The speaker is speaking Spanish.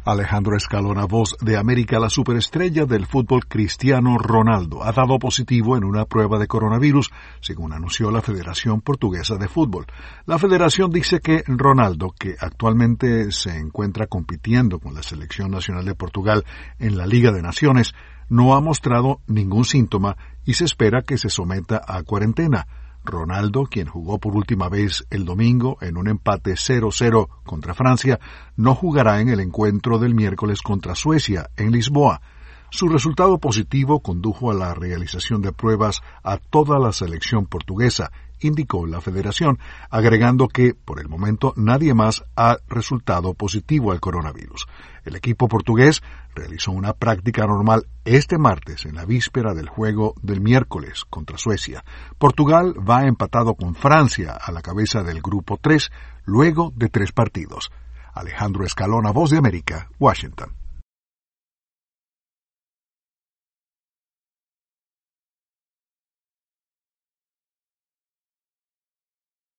Alejandro Escalona, Voz de América. La superestrella del fútbol Cristiano Ronaldo ha dado positivo en una prueba de coronavirus, según anunció la Federación Portuguesa de Fútbol. La federación dice que Ronaldo, que actualmente se encuentra compitiendo con la Selección Nacional de Portugal en la Liga de Naciones, no ha mostrado ningún síntoma y se espera que se someta a cuarentena. Ronaldo, quien jugó por última vez el domingo en un empate 0-0 contra Francia, no jugará en el encuentro del miércoles contra Suecia en Lisboa. Su resultado positivo condujo a la realización de pruebas a toda la selección portuguesa, indicó la federación, agregando que, por el momento, nadie más ha resultado positivo al coronavirus. El equipo portugués realizó una práctica normal este martes en la víspera del juego del miércoles contra Suecia. Portugal va empatado con Francia a la cabeza del grupo 3, luego de 3 partidos. Alejandro Escalona, Voz de América, Washington.